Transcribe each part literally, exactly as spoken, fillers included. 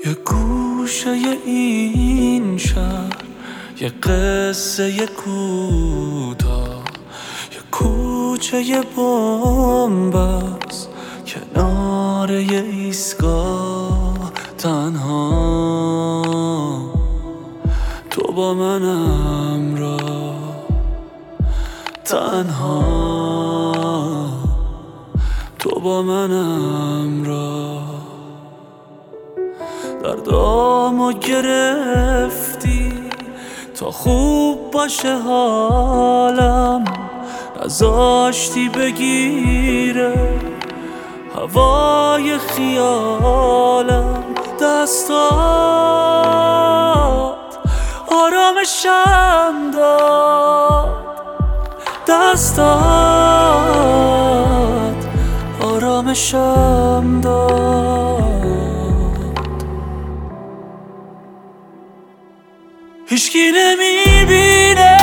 یه گوشه این شهر، یه قصه یه کوتاه، یه کوچه یه بنبست کنار یه ایستگاه. تنها تو با من همراه، تنها تو با من همراه. دردامو گرفتی تا خوب باشه حالم، نذاشتی بگیره هوای خیالم. دستات آرامشم داد، دستات آرامشم داد. هیچکی نمیبینه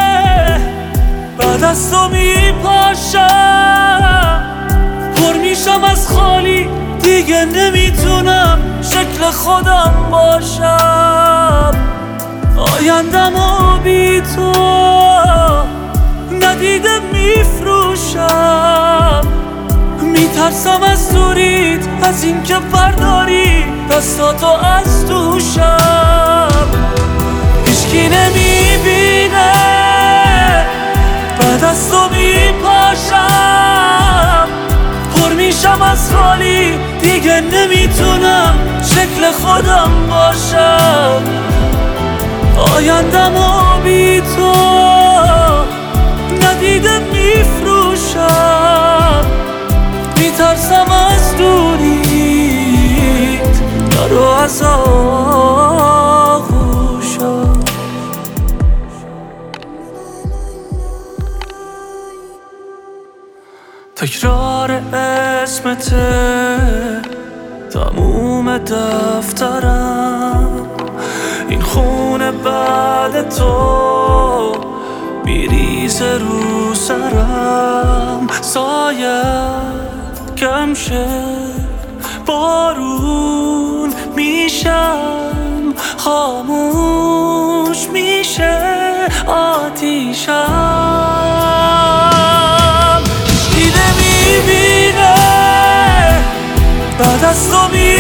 بعد از تو میپاشم، پر میشم از خالی، دیگه نمیتونم شکل خودم باشم. آیندمو بی تو ندیده میفروشم، میترسم از دوریت، از اینکه برداری دستاتو از دوشم. هیچکی نمیبینه بعد از تو میپاشم، پر میشم از خالی، دیگه نمیتونم شکل خودم باشم. آیندمو بی تو ندیده میفروشم، میترسم از دوریت، نرو از آغوشم. تکرار اسمته تموم دفترم، این خونه بعد تو میریزه رو سرم. سایه کم شه بارون میشم، خاموش میشه آتیشم. دیده میبینه بعد از تو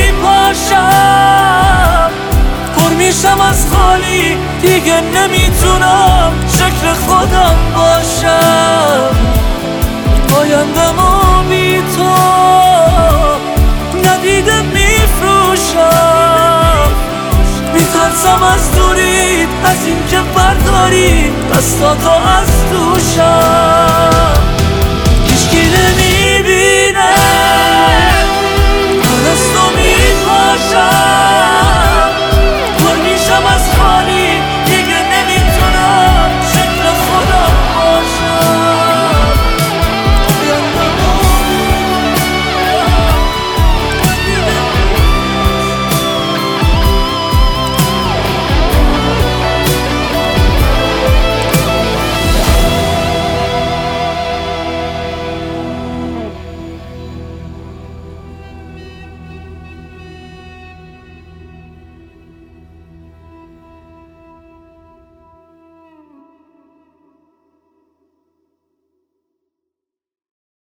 میپاشم، پر میشم از خالی، دیگه نمیتونم شکل خودم باشم. آیندمو بی تو ندیده میفروشم، میترسم از دوریت، از اینکه برداری دستاتو از دوشم.